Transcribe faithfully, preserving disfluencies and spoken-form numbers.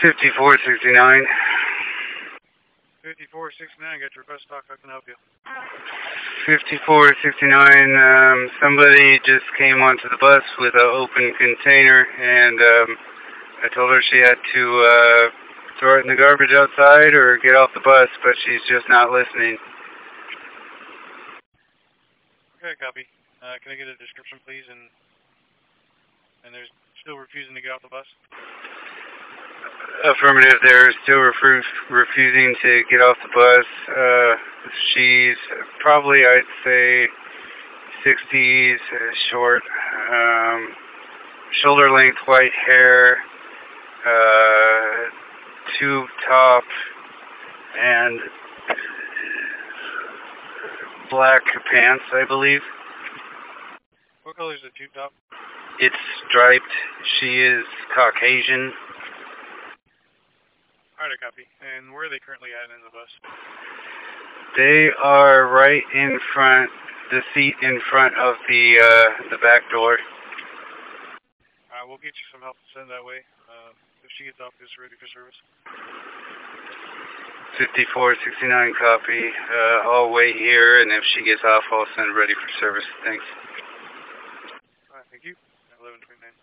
fifty-four sixty-nine. fifty-four sixty-nine, got your bus stock, how can I help you? fifty-four sixty-nine, um, somebody just came onto the bus with an open container, and um, I told her she had to uh, throw it in the garbage outside or get off the bus, but she's just not listening. Okay, copy. Uh, can I get a description, please? And and they're still refusing to get off the bus? Affirmative, they're still refu refusing to get off the bus. Uh, she's probably, I'd say, sixties, uh, short, um, shoulder length white hair, uh, tube top, and black pants, I believe. What color is the tube top? It's striped. She is Caucasian. Alright, copy. And where are they currently at in the bus? They are right in front, the seat in front of the uh, the back door. Alright, we'll get you some help to send that way. Uh, if she gets off, it's ready for service. fifty-four sixty-nine copy. Uh, I'll wait here, and if she gets off, I'll send ready for service. Thanks.